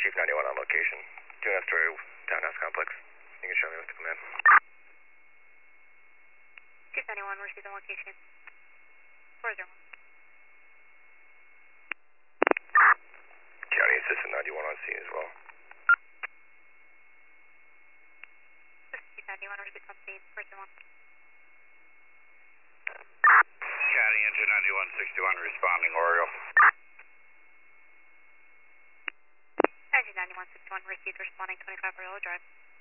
Chief 91 on location. 2-story townhouse complex. You can show me what the command. Chief 91, received on location. 401. County Assistant 91 on scene as well. Chief 91, received on scene. 401. County Engine 9161 responding, Oriole. Engine 9161, received responding 25 Oriole Drive.